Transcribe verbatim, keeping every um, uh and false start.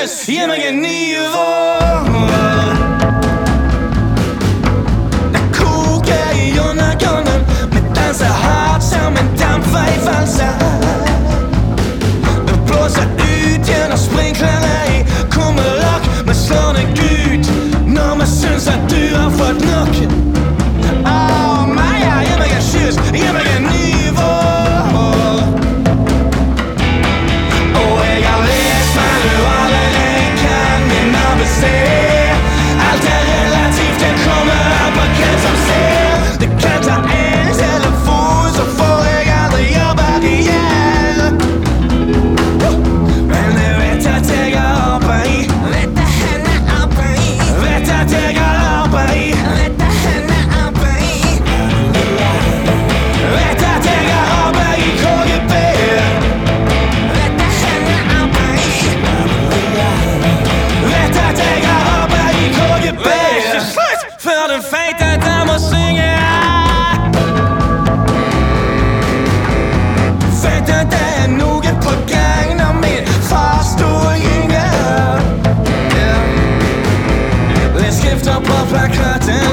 kyss, giv mig en nivå. Der koker i undergrunden, men danser hårdt som en dampfer i valser. Det blåser ud genom sprinklarna i kummelok. Man slår den gud, når man synes at du har fået nok. Åh, Maja, giv mig en kyss, giv mig en nivå. Allt är relativt, det kommer an på vem som ser. Du kan ta en telefon så får jag aldrig jobba igen. Men det vet att jag går upp i. Vet att henne upp i. Vet att jag går upp i. Vet att henne upp i. Vet att jag går upp i K G B. Vet att henne upp i. Vet att jag går upp i K G B. Slut för den fejta der må synge. Fejta der er noe på gang når min far stod yngre. Lidt skifter på plakaten.